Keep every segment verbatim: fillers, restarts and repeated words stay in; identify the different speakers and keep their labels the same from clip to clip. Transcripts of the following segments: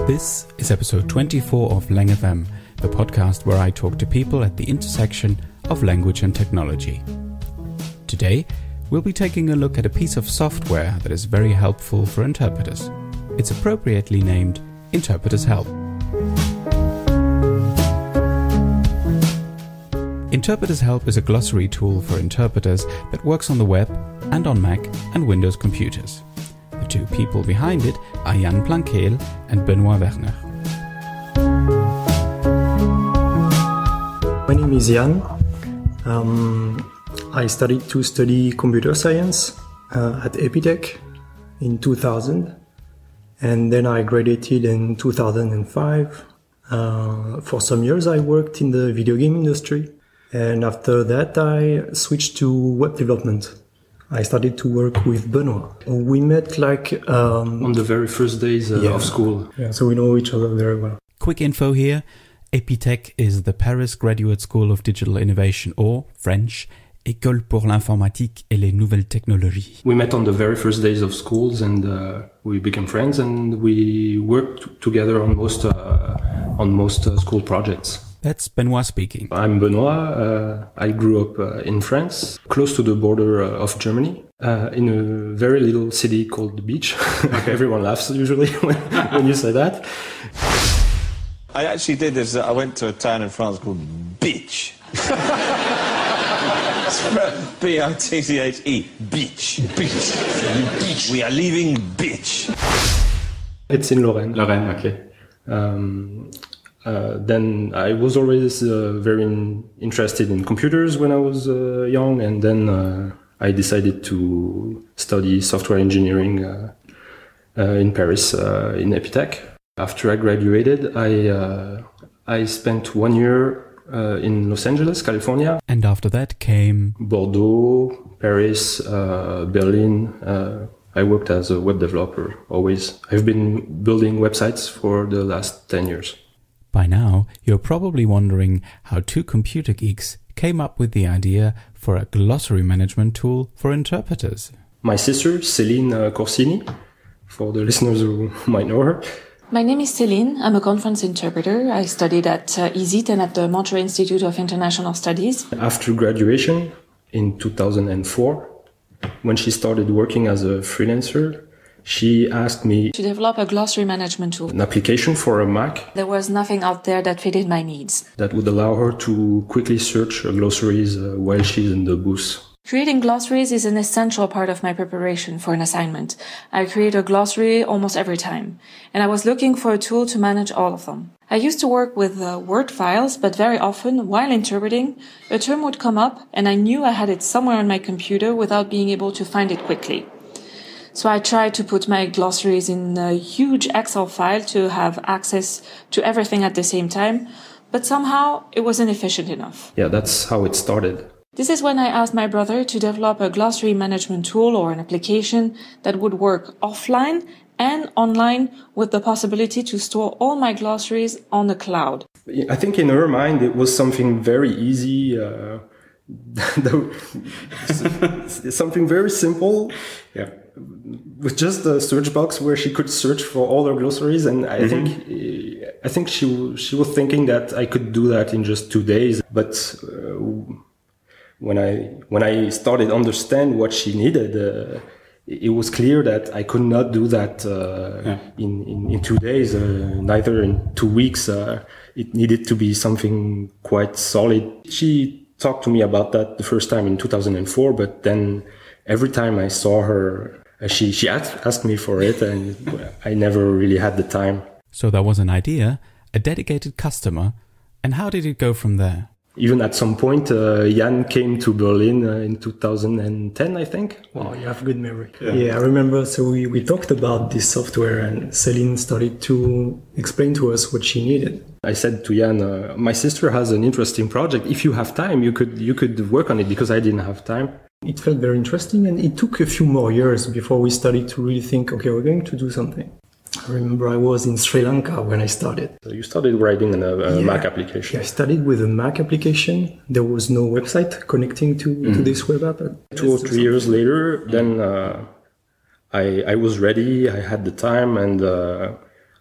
Speaker 1: This is episode twenty-four of Lang F M, the podcast where I talk to people at the intersection of language and technology. Today, we'll be taking a look at a piece of software that is very helpful for interpreters. It's appropriately named Interpreters Help. Interpreters Help is a glossary tool for interpreters that works on the web and on Mac and Windows computers. The two people behind it are Jan Plankel and Benoit Werner.
Speaker 2: My name is Jan. Um, I started to study computer science uh, at Epitech in two thousand, and then I graduated in two thousand five. Uh, for some years I worked in the video game industry, and after that I switched to web development. I started to work with Benoit. We met like... Um,
Speaker 3: on the very first days uh,
Speaker 2: yeah,
Speaker 3: of school.
Speaker 2: Yeah, so we know each other very well.
Speaker 1: Quick info here. Epitech is the Paris Graduate School of Digital Innovation, or French, École pour l'informatique et les nouvelles technologies.
Speaker 3: We met on the very first days of schools, and uh, we became friends, and we worked t- together on most uh, on most uh, school projects.
Speaker 1: That's Benoit speaking.
Speaker 3: I'm Benoit. Uh, I grew up uh, in France, close to the border uh, of Germany, uh, in a very little city called The Beach. Everyone laughs usually when, when you say that.
Speaker 4: I actually did this. I went to a town in France called Bitch. B I T C H E. Beach. Beach. Beach. We are leaving Bitch.
Speaker 3: It's in Lorraine.
Speaker 5: Lorraine, okay.
Speaker 3: Um, uh, then I was always uh, very in, interested in computers when I was uh, young, and then uh, I decided to study software engineering uh, uh, in Paris, uh, in Epitech. After I graduated, I uh, I spent one year uh, in Los Angeles, California.
Speaker 1: And after that came...
Speaker 3: Bordeaux, Paris, uh, Berlin. Uh, I worked as a web developer, always. I've been building websites for the last ten years.
Speaker 1: By now, you're probably wondering how two computer geeks came up with the idea for a glossary management tool for interpreters.
Speaker 3: My sister, Céline uh, Corsini, for the listeners who might know her.
Speaker 6: My name is Céline. I'm a conference interpreter. I studied at uh, I S I T and at the Montreal Institute of International Studies.
Speaker 3: After graduation in two thousand four, when she started working as a freelancer, she asked me
Speaker 6: to develop a glossary management tool.
Speaker 3: An application for a Mac.
Speaker 6: There was nothing out there that fitted my needs.
Speaker 3: That would allow her to quickly search glossaries uh, while she's in the booth.
Speaker 6: Creating glossaries is an essential part of my preparation for an assignment. I create a glossary almost every time, and I was looking for a tool to manage all of them. I used to work with uh, Word files, but very often, while interpreting, a term would come up, and I knew I had it somewhere on my computer without being able to find it quickly. So I tried to put my glossaries in a huge Excel file to have access to everything at the same time, but somehow it wasn't efficient enough.
Speaker 3: Yeah, that's how it started.
Speaker 6: This is when I asked my brother to develop a glossary management tool or an application that would work offline and online with the possibility to store all my glossaries on the cloud.
Speaker 3: I think in her mind it was something very easy, uh, something very simple, yeah, with just a search box where she could search for all her glossaries. And I mm-hmm. think I think she she was thinking that I could do that in just two days, but. Uh, When I when I started to understand what she needed, uh, it was clear that I could not do that uh, yeah. in, in, in two days, uh, neither in two weeks. Uh, it needed to be something quite solid. She talked to me about that the first time in two thousand four, but then every time I saw her, uh, she, she asked, asked me for it, and I never really had the time.
Speaker 1: So there was an idea, a dedicated customer, and how did it go from there?
Speaker 3: Even at some point, uh, Jan came to Berlin uh, in two thousand ten, I think.
Speaker 2: Wow, you have good memory. Yeah, yeah I remember. So we, we talked about this software, and Céline started to explain to us what she needed.
Speaker 3: I said to Jan, uh, my sister has an interesting project. If you have time, you could you could work on it, because I didn't have time.
Speaker 2: It felt very interesting, and it took a few more years before we started to really think, okay, we're going to do something. I remember I was in Sri Lanka when I started.
Speaker 3: So you started writing a, a
Speaker 2: yeah.
Speaker 3: Mac application.
Speaker 2: Yeah, I started with a Mac application. There was no website connecting to, mm. to this web app.
Speaker 3: Two or three years later, then uh, I I was ready. I had the time, and uh,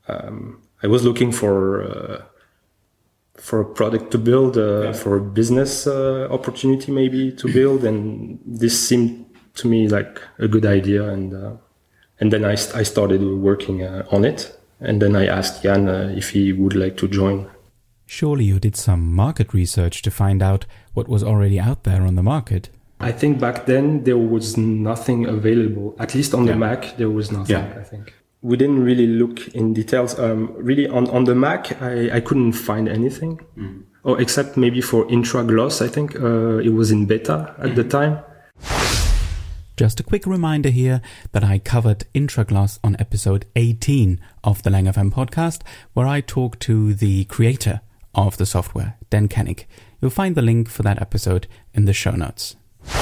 Speaker 3: um, I was looking for uh, for a product to build, uh, yeah. for a business uh, opportunity maybe to build, and this seemed to me like a good idea, and uh, and then I, I started working uh, on it, and then I asked Jan uh, if he would like to join.
Speaker 1: Surely you did some market research to find out what was already out there on the market.
Speaker 3: I think back then there was nothing available, at least on yeah. the Mac there was nothing, yeah. I think. We didn't really look in details. Um, really on, on the Mac, I, I couldn't find anything, mm. or except maybe for IntraGloss, I think uh, it was in beta at mm. the time.
Speaker 1: Just a quick reminder here that I covered IntraGloss on episode eighteen of the LangFM podcast, where I talked to the creator of the software, Dan Koenig. You'll find the link for that episode in the show notes.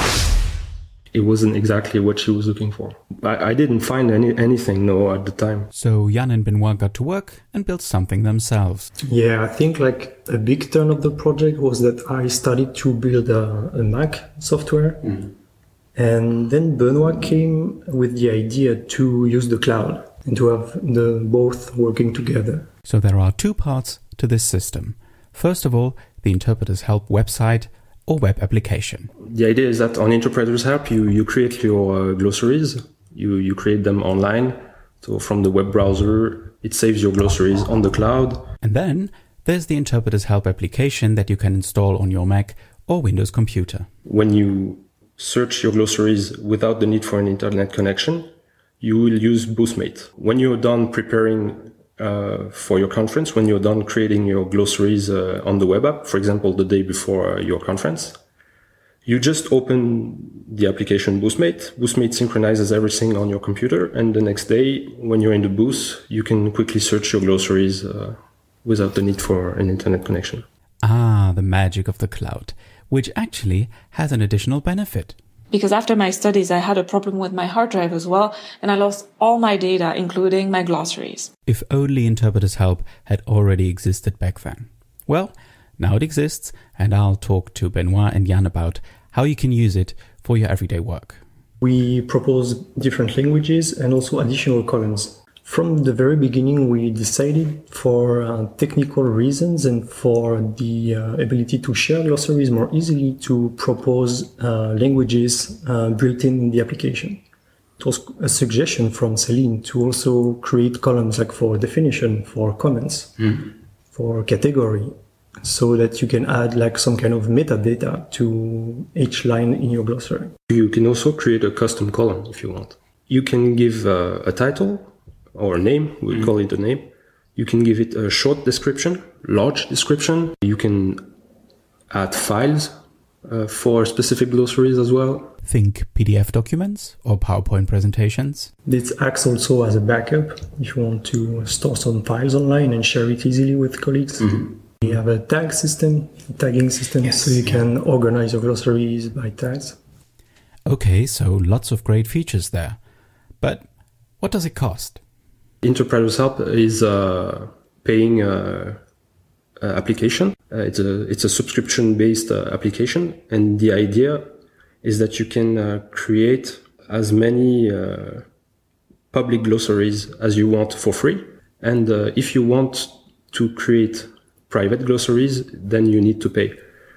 Speaker 3: It wasn't exactly what she was looking for. I, I didn't find any anything, no, at the time.
Speaker 1: So Jan and Benoit got to work and built something themselves.
Speaker 2: Yeah, I think like a big turn of the project was that I started to build a, a Mac software. Mm. And then Benoit came with the idea to use the cloud and to have the both working together.
Speaker 1: So there are two parts to this system. First of all, the Interpreter's Help website or web application.
Speaker 3: The idea is that on Interpreter's Help, you, you create your uh, glossaries. You, you create them online. So from the web browser, it saves your glossaries on the cloud.
Speaker 1: And then there's the Interpreter's Help application that you can install on your Mac or Windows computer.
Speaker 3: When you search your glossaries without the need for an internet connection, you will use Boostmate. When you're done preparing uh, for your conference, when you're done creating your glossaries uh, on the web app, for example, the day before uh, your conference, you just open the application Boostmate. Boostmate synchronizes everything on your computer, and the next day, when you're in the booth, you can quickly search your glossaries uh, without the need for an internet connection.
Speaker 1: Ah, the magic of the cloud, which actually has an additional benefit.
Speaker 6: Because after my studies, I had a problem with my hard drive as well, and I lost all my data, including my glossaries.
Speaker 1: If only Interpreter's Help had already existed back then. Well, now it exists, and I'll talk to Benoit and Jan about how you can use it for your everyday work.
Speaker 2: We propose different languages and also additional columns. From the very beginning, we decided for uh, technical reasons and for the uh, ability to share glossaries more easily to propose uh, languages uh, built in the application. It was a suggestion from Celine to also create columns like for definition, for comments, mm. for category, so that you can add like some kind of metadata to each line in your glossary.
Speaker 3: You can also create a custom column if you want. You can give uh, a title, or a name, we mm. call it a name. You can give it a short description, large description. You can add files uh, for specific glossaries as well.
Speaker 1: Think P D F documents or PowerPoint presentations.
Speaker 2: This acts also as a backup if you want to store some files online and share it easily with colleagues. Mm-hmm. We have a tag system, a tagging system, yes. so you can organize your glossaries by tags.
Speaker 1: Okay, so lots of great features there. But what does it cost?
Speaker 3: Interpreter's Help is a paying uh, uh, application. Uh, it's a it's a subscription-based uh, application, and the idea is that you can uh, create as many uh, public glossaries as you want for free. And uh, if you want to create private glossaries, then you need to pay.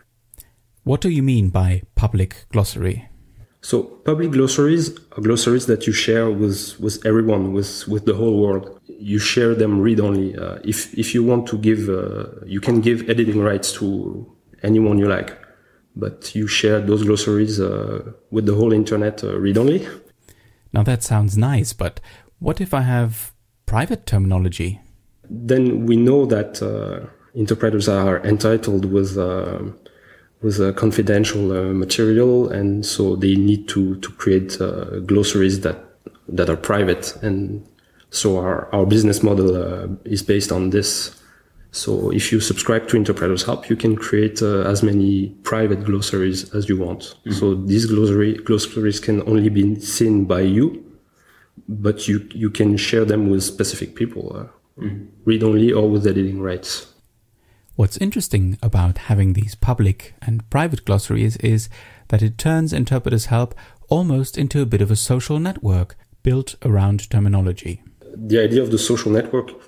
Speaker 1: What do you mean by public glossary?
Speaker 3: So public glossaries are glossaries that you share with, with everyone, with, with the whole world. You share them read-only. Uh, if if you want to give, uh, you can give editing rights to anyone you like, but you share those glossaries uh, with the whole internet uh, read-only.
Speaker 1: Now that sounds nice, but what if I have private terminology?
Speaker 3: Then we know that uh, interpreters are entitled with uh, with uh, confidential uh, material, and so they need to to create uh, glossaries that that are private, and so our our business model uh, is based on this. So if you subscribe to Interpreter's Help, you can create uh, as many private glossaries as you want. Mm-hmm. So these glossary glossaries can only be seen by you, but you you can share them with specific people, uh, mm-hmm. read only or with editing rights.
Speaker 1: What's interesting about having these public and private glossaries is that it turns Interpreter's Help almost into a bit of a social network built around terminology.
Speaker 3: The idea of the social network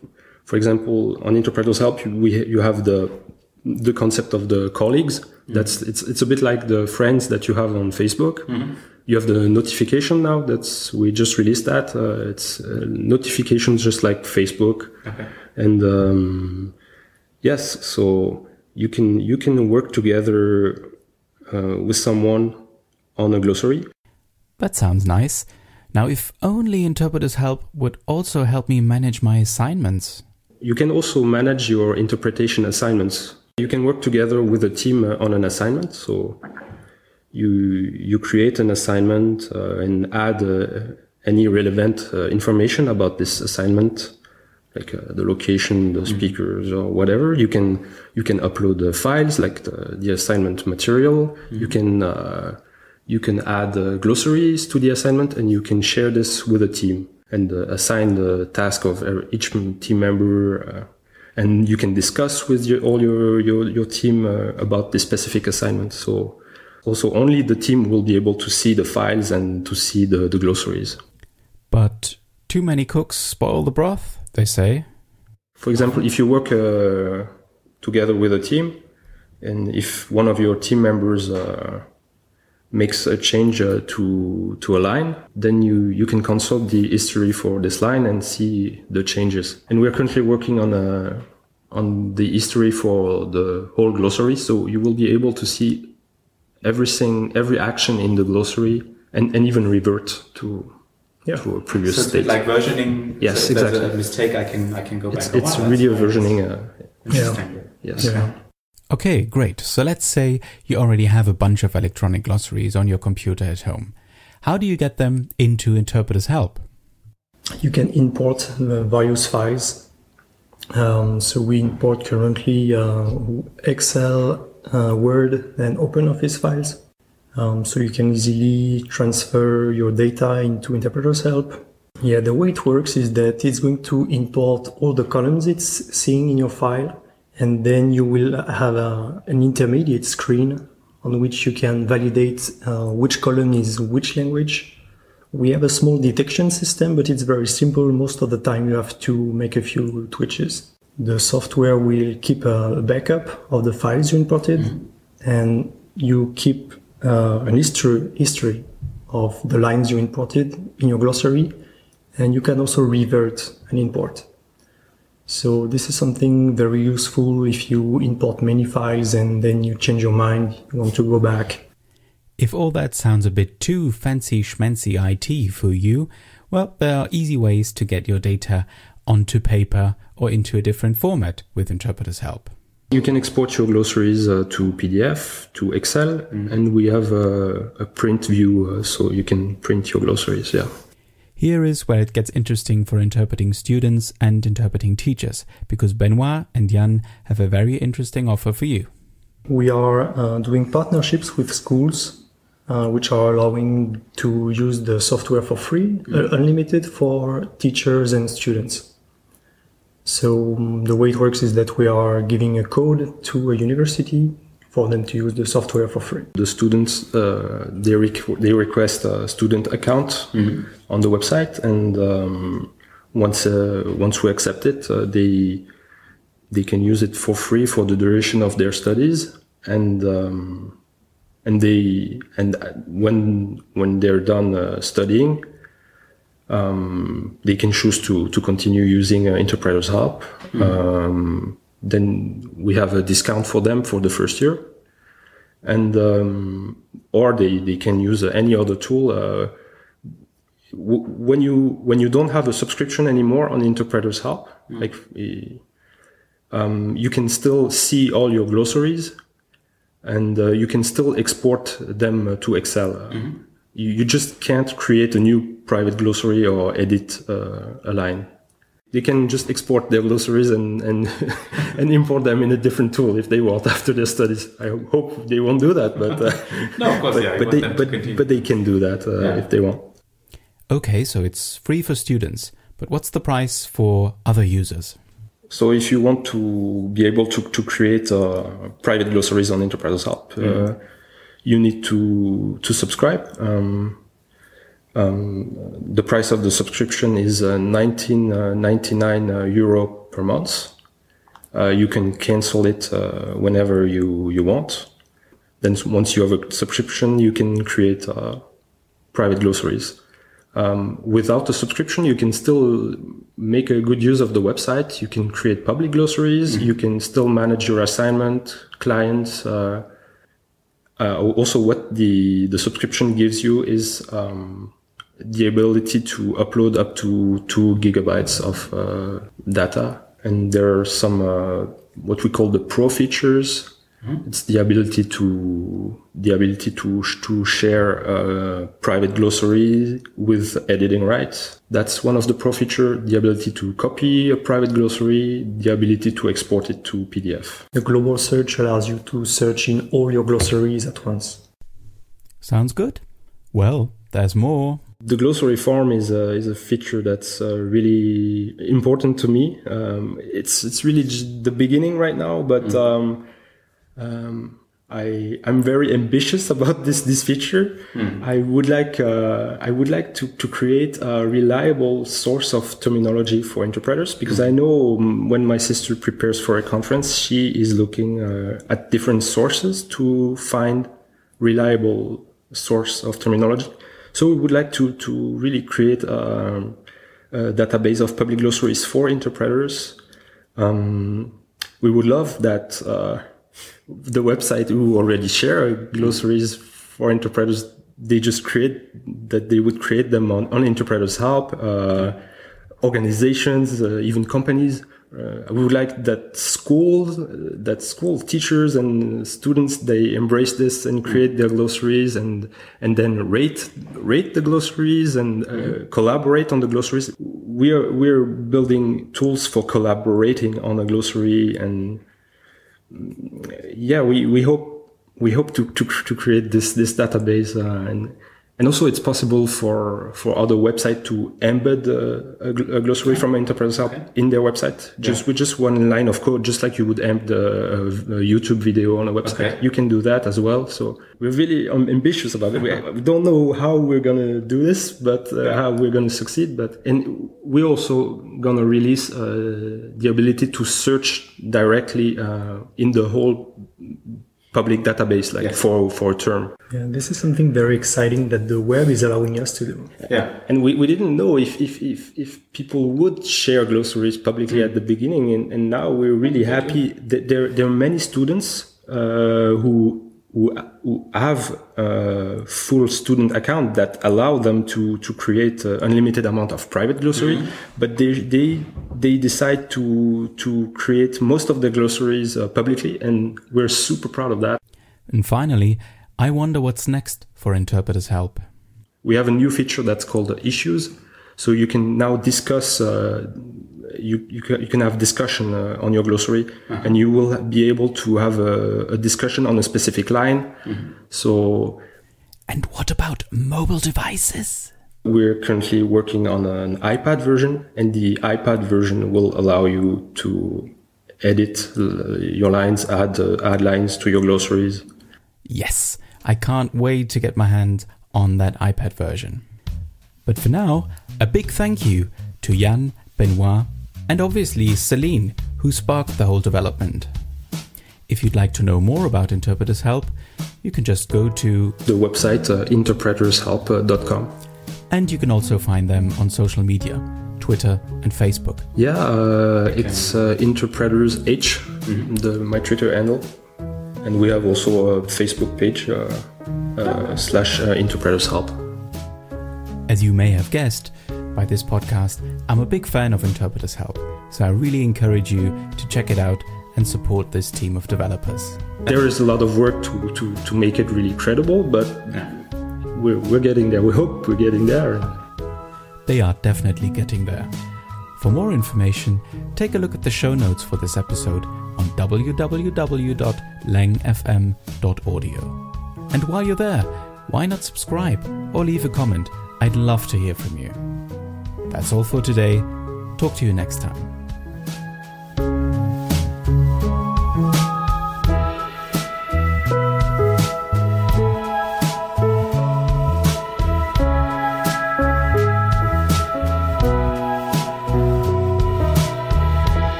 Speaker 3: For example, on Interpreter's Help, you, we, you have the the concept of the colleagues. Mm-hmm. That's it's it's a bit like the friends that you have on Facebook. Mm-hmm. You have the notification now. That's we just released that. Uh, it's uh, notifications just like Facebook. Okay. And um, yes, so you can you can work together uh, with someone on a glossary.
Speaker 1: That sounds nice. Now, if only Interpreter's Help would also help me manage my assignments.
Speaker 3: You can also manage your interpretation assignments. You can work together with a team uh, on an assignment. So you you create an assignment uh, and add uh, any relevant uh, information about this assignment, like uh, the location, the speakers, mm-hmm. or whatever. You can you can upload the files, like the, the assignment material. Mm-hmm. You can uh, you can add uh, glossaries to the assignment, and you can share this with a team and uh, assign the task of each team member. Uh, and you can discuss with your, all your your, your team uh, about this specific assignment. So also only the team will be able to see the files and to see the, the glossaries.
Speaker 1: But too many cooks spoil the broth, they say.
Speaker 3: For example, if you work uh, together with a team, and if one of your team members uh, makes a change uh, to to a line, then you, you can consult the history for this line and see the changes. And we're currently working on a, on the history for the whole glossary, so you will be able to see everything, every action in the glossary, and, and even revert to yeah. to a previous
Speaker 1: so
Speaker 3: state.
Speaker 1: Like versioning.
Speaker 3: Yes,
Speaker 1: so if
Speaker 3: exactly.
Speaker 1: There's a mistake, I can I can go
Speaker 3: it's,
Speaker 1: back.
Speaker 3: It's
Speaker 1: oh, wow,
Speaker 3: really a
Speaker 1: nice.
Speaker 3: versioning. Uh,
Speaker 1: yeah.
Speaker 3: Yes.
Speaker 2: Yeah.
Speaker 1: Okay, great. So let's say you already have a bunch of electronic glossaries on your computer at home. How do you get them into Interpreter's Help?
Speaker 2: You can import uh, various files. Um, so we import currently uh, Excel, uh, Word, and OpenOffice files. Um, so you can easily transfer your data into Interpreter's Help. Yeah, the way it works is that it's going to import all the columns it's seeing in your file. And then you will have a, an intermediate screen on which you can validate uh, which column is which language. We have a small detection system, but it's very simple. Most of the time you have to make a few twitches. The software will keep a backup of the files you imported, mm-hmm. and you keep uh, an history, history of the lines you imported in your glossary, and you can also revert and import. So this is something very useful if you import many files and then you change your mind, you want to go back.
Speaker 1: If all that sounds a bit too fancy schmancy I T for you, well, there are easy ways to get your data onto paper or into a different format with Interpreter's Help.
Speaker 3: You can export your glossaries uh, to P D F, to Excel, mm-hmm. and we have a, a print view, uh, so you can print your glossaries, yeah.
Speaker 1: Here is where it gets interesting for interpreting students and interpreting teachers, because Benoit and Jan have a very interesting offer for you.
Speaker 2: We are uh, doing partnerships with schools, uh, which are allowing to use the software for free, mm-hmm. uh, unlimited for teachers and students. So um, the way it works is that we are giving a code to a university for them to use the software for free.
Speaker 3: The students, uh, they, rec- they request a student account mm-hmm. on the website, and um, once uh, once we accept it, uh, they they can use it for free for the duration of their studies, and um, and they and when when they're done uh, studying, um, they can choose to to continue using uh, Interpreter's Help. Mm-hmm. Um, Then we have a discount for them for the first year, and um, or they, they can use uh, any other tool. Uh, w- when you when you don't have a subscription anymore on Interpreter's Help, mm. like um, you can still see all your glossaries, and uh, you can still export them uh, to Excel. Mm-hmm. You, you just can't create a new private glossary or edit uh, a line. They can just export their glossaries and and, and import them in a different tool if they want after their studies. I hope they won't do that, but uh,
Speaker 1: no, of course,
Speaker 3: but,
Speaker 1: yeah,
Speaker 3: but they but, but they can do that uh, yeah. if they want.
Speaker 1: Okay, so it's free for students, but what's the price for other users?
Speaker 3: So if you want to be able to to create uh, private glossaries on Interpreter's Help, mm-hmm. uh, you need to to subscribe. Um, Um, the price of the subscription is uh, nineteen ninety-nine uh, euro per month. Uh, you can cancel it uh, whenever you, you want. Then once you have a subscription, you can create uh, private glossaries. Um, without a subscription, you can still make a good use of the website. You can create public glossaries. Mm-hmm. You can still manage your assignment, clients. Uh, uh, also, what the, the subscription gives you is um, the ability to upload up to two gigabytes of uh, data. And there are some, uh, what we call the pro features. Mm-hmm. It's the ability to, the ability to, to share a private glossary with editing rights. That's one of the pro features, the ability to copy a private glossary, the ability to export it to P D F.
Speaker 2: The global search allows you to search in all your glossaries at once.
Speaker 1: Sounds good. Well, there's more.
Speaker 3: The glossary form is a, is a feature that's uh, really important to me. Um, it's it's really just the beginning right now, but mm. um, um, I I'm very ambitious about this this feature. Mm. I would like uh, I would like to to create a reliable source of terminology for interpreters, because mm. I know when my sister prepares for a conference, she is looking uh, at different sources to find reliable source of terminology. So we would like to, to really create a, a database of public glossaries for interpreters. Um, we would love that uh, the website who already share glossaries for interpreters, they just create, that they would create them on, on Interpreters Help, uh, organizations, uh, even companies. Uh, we would like that schools, uh, that school teachers and students, they embrace this and create their glossaries and and then rate rate the glossaries and uh, mm-hmm. collaborate on the glossaries. We are we're building tools for collaborating on a glossary, and yeah, we, we hope we hope to to to create this this database uh, and. And also, it's possible for, for other websites to embed uh, a, a glossary okay. from Interpreters Help okay. in their website, just yeah. with just one line of code, just like you would embed a, a YouTube video on a website. Okay. You can do that as well. So we're really um, ambitious about it. We, we don't know how we're gonna do this, but uh, yeah. how we're gonna succeed. But and we're also gonna release uh, the ability to search directly uh, in the whole public database, like yes. for for a term.
Speaker 2: Yeah, this is something very exciting that the web is allowing us to do.
Speaker 3: Yeah, and we, we didn't know if, if if if people would share glossaries publicly mm. at the beginning, and, and now we're really happy that there there are many students uh, who who who have a full student account that allow them to to create an unlimited amount of private glossary, mm. but they they they decide to to create most of the glossaries uh, publicly, and we're super proud of that.
Speaker 1: And finally, I wonder what's next for Interpreters Help.
Speaker 3: We have a new feature that's called Issues, so you can now discuss. Uh, you you can, you can have discussion uh, on your glossary, uh-huh. and you will be able to have a, a discussion on a specific line. Mm-hmm. So,
Speaker 1: and what about mobile devices?
Speaker 3: We're currently working on an iPad version, and the iPad version will allow you to edit your lines, add uh, add lines to your glossaries.
Speaker 1: Yes, I can't wait to get my hands on that iPad version. But for now, a big thank you to Jan, Benoit, and obviously Celine, who sparked the whole development. If you'd like to know more about Interpreters Help, you can just go to
Speaker 3: the website uh, interpreters help dot com.
Speaker 1: And you can also find them on social media, Twitter and Facebook.
Speaker 3: Yeah, uh, okay. It's uh, Interpreters H, mm-hmm. the, my Twitter handle. And we have also a Facebook page, uh, uh, slash uh, Interpreters Help.
Speaker 1: As you may have guessed by this podcast, I'm a big fan of Interpreters Help, so I really encourage you to check it out and support this team of developers.
Speaker 3: There is a lot of work to, to, to make it really credible, but yeah. we're, we're getting there. We hope we're getting there.
Speaker 1: They are definitely getting there. For more information, take a look at the show notes for this episode on w w w dot lang f m dot audio. And while you're there, why not subscribe or leave a comment? I'd love to hear from you. That's all for today. Talk to you next time.